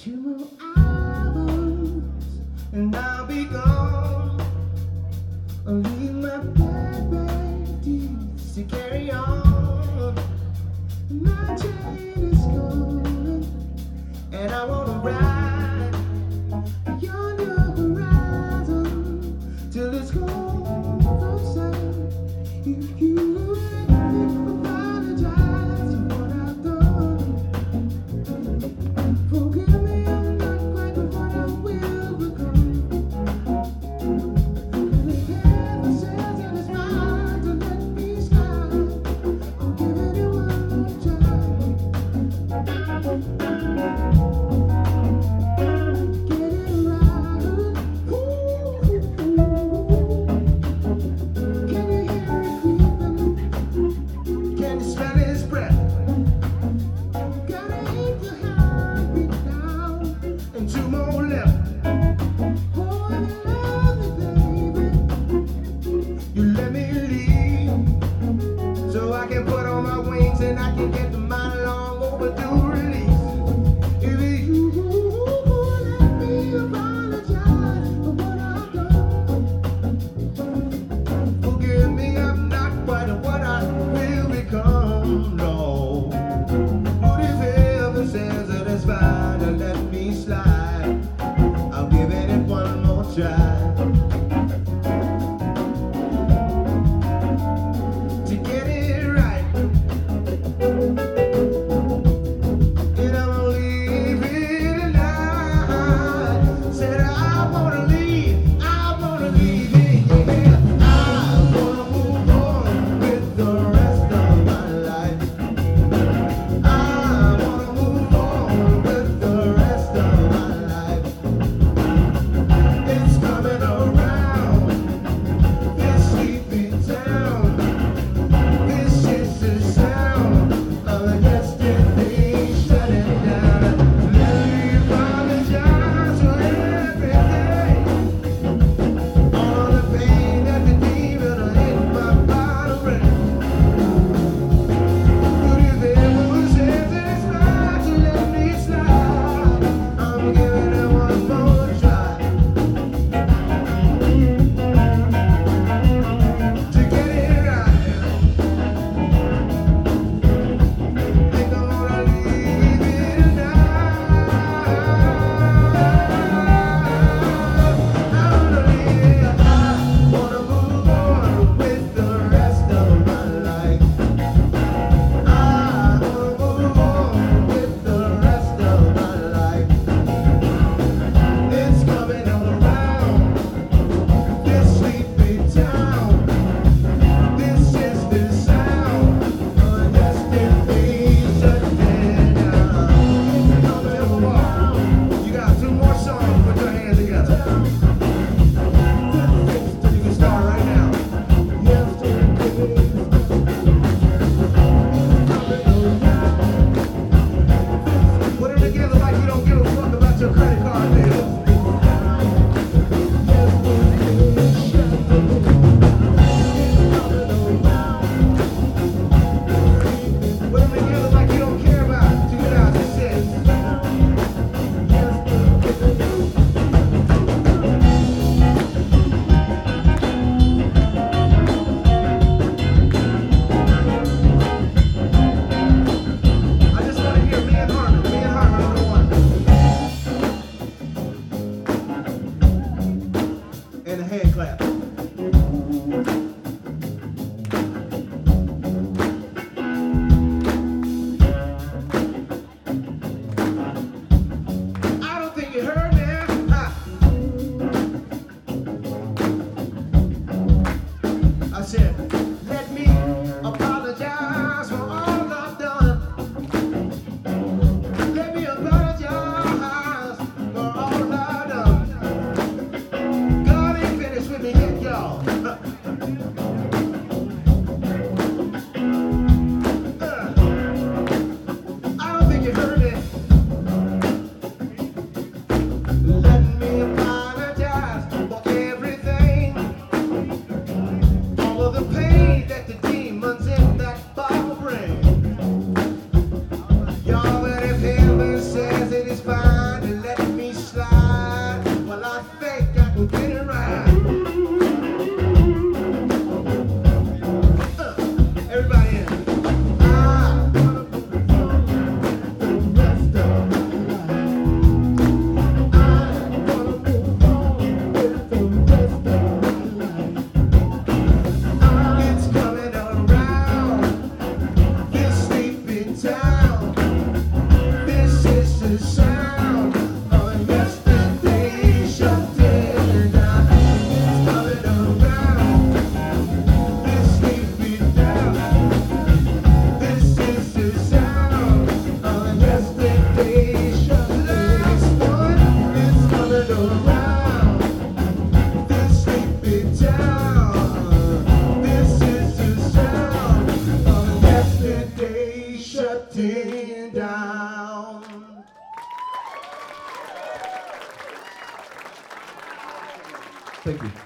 Two more hours and I'll be gone. I'll leave my babies to carry on. My train is gone and I wanna ride beyond your horizon till it's gone from sight. If you let me apologize for what I've done, forgive me, I'm not quite what I will become. And if heaven says that it's mine to let me slide, I'm giving it one more try. Get it right. Ooh, ooh, ooh. Can you hear it creeping? Can you smell his breath? Gotta hit the heartbeat now, and two more left. Oh, you love me, baby. You let me leave, so I can put on my wings and I can get to my long overdue release. If you let me apologize for what I've done, forgive me, I'm not quite what I will become. No. But if heaven says that it's fine to let me slide, I'm giving it one more try. To get it right. dusting down. Thank you.